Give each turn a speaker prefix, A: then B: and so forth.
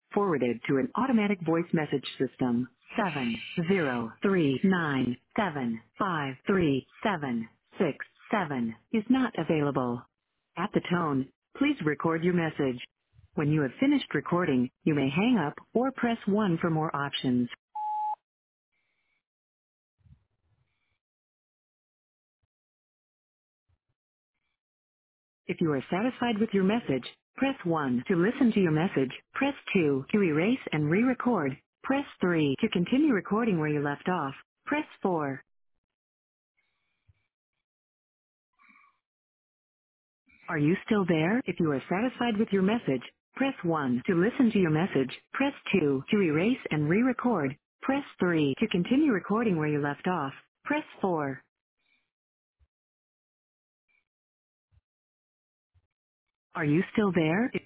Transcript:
A: forwarded to an automatic voice message system. 70397533767 is not available. At the tone, please record your message. When you have finished recording, you may hang up or press 1 for more options. If you are satisfied with your message, press 1 to listen to your message. Press 2 to erase and re-record. Press 3 to continue recording where you left off. Press 4. Are you still there? If you are satisfied with your message, press 1 to listen to your message. Press 2 to erase and re-record. Press 3 to continue recording where you left off. Press 4. Are you still there?